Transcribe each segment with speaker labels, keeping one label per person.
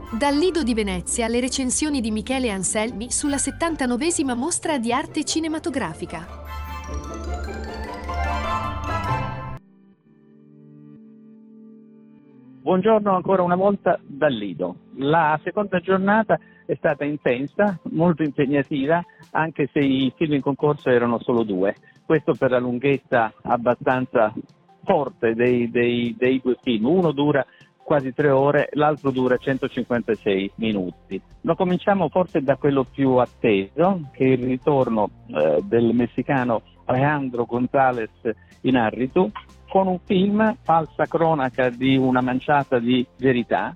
Speaker 1: Dal Lido di Venezia le recensioni di Michele Anselmi sulla 79esima Mostra di Arte Cinematografica.
Speaker 2: Buongiorno ancora una volta dal Lido. La seconda giornata è stata intensa, molto impegnativa, anche se i film in concorso erano solo 2. Questo per la lunghezza abbastanza forte dei due film. Uno dura quasi 3 ore, l'altro dura 156 minuti. Lo cominciamo forse da quello più atteso, che è il ritorno del messicano Alejandro González Iñárritu, con un film, falsa cronaca di una manciata di verità,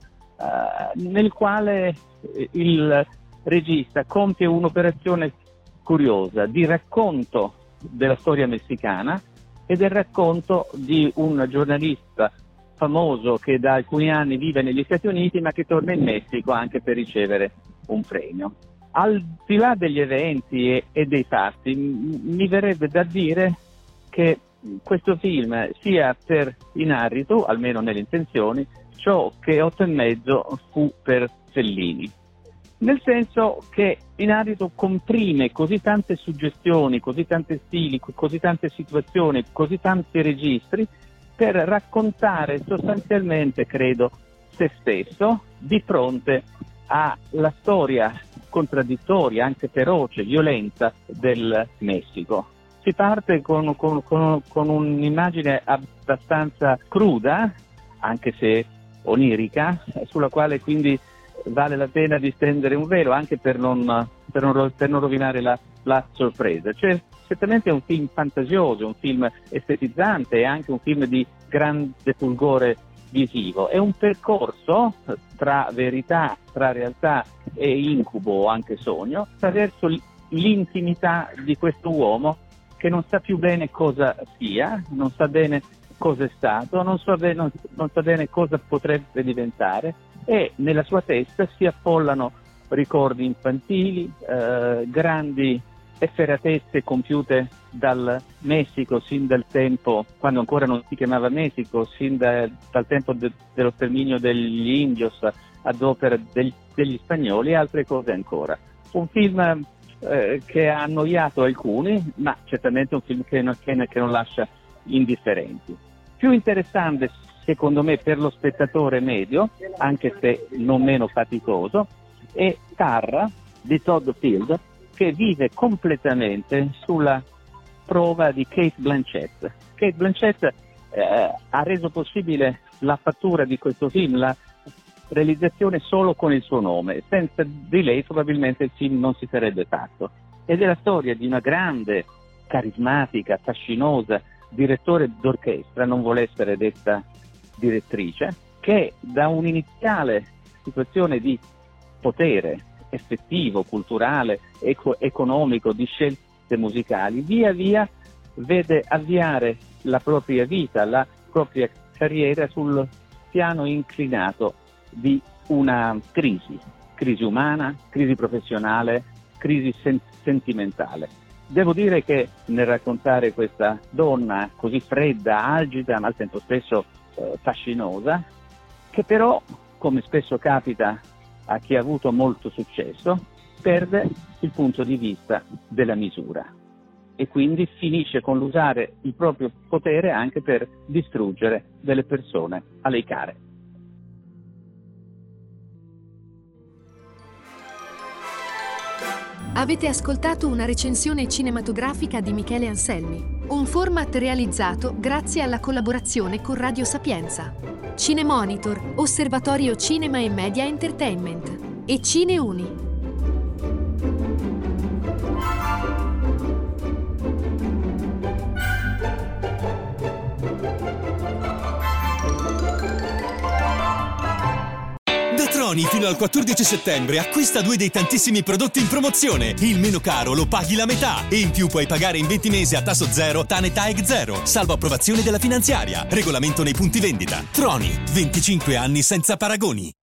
Speaker 2: nel quale il regista compie un'operazione curiosa di racconto della storia messicana e del racconto di un giornalista famoso che da alcuni anni vive negli Stati Uniti ma che torna in Messico anche per ricevere un premio. Al di là degli eventi e dei fatti, mi verrebbe da dire che questo film sia per Iñárritu, almeno nelle intenzioni, ciò che 8,5 fu per Fellini. Nel senso che Iñárritu comprime così tante suggestioni, così tanti stili, così tante situazioni, così tanti registri per raccontare sostanzialmente, credo, se stesso di fronte alla storia contraddittoria, anche feroce, violenta del Messico. Si parte con un'immagine abbastanza cruda, anche se onirica, sulla quale quindi vale la pena di stendere un velo, anche per non rovinare la sorpresa. Cioè, certamente è un film fantasioso, un film estetizzante e anche un film di grande fulgore visivo. È un percorso tra verità, tra realtà e incubo o anche sogno, attraverso l'intimità di questo uomo che non sa più bene cosa sia, non sa bene cosa è stato, non sa bene cosa potrebbe diventare, e nella sua testa si affollano ricordi infantili, grandi efferatezze compiute dal Messico sin dal tempo, quando ancora non si chiamava Messico, sin dal tempo dello sterminio degli indios ad opera degli spagnoli e altre cose ancora. Un film che ha annoiato alcuni, ma certamente un film che non lascia indifferenti. Più interessante, secondo me, per lo spettatore medio, anche se non meno faticoso, è Carra di Todd Field, che vive completamente sulla prova di Cate Blanchett. Cate Blanchett ha reso possibile la fattura di questo film, la realizzazione solo con il suo nome. Senza di lei probabilmente il film non si sarebbe fatto. Ed è la storia di una grande, carismatica, fascinosa direttore d'orchestra, non vuole essere detta direttrice, che da un'iniziale situazione di potere effettivo, culturale, economico, di scelte musicali, via via vede avviare la propria vita, la propria carriera sul piano inclinato di una crisi umana, crisi professionale, crisi sentimentale. Devo dire che nel raccontare questa donna così fredda, algida, ma al tempo stesso fascinosa, che però, come spesso capita a chi ha avuto molto successo, perde il punto di vista della misura e quindi finisce con l'usare il proprio potere anche per distruggere delle persone a lei care.
Speaker 1: Avete ascoltato una recensione cinematografica di Michele Anselmi, un format realizzato grazie alla collaborazione con Radio Sapienza, Cinemonitor, Osservatorio Cinema e Media Entertainment e Cineuni.
Speaker 3: Fino al 14 settembre acquista 2 dei tantissimi prodotti in promozione. Il meno caro lo paghi la metà e in più puoi pagare in 20 mesi a tasso zero, TAN e TAEG zero, salvo approvazione della finanziaria. Regolamento nei punti vendita. Troni, 25 anni senza paragoni.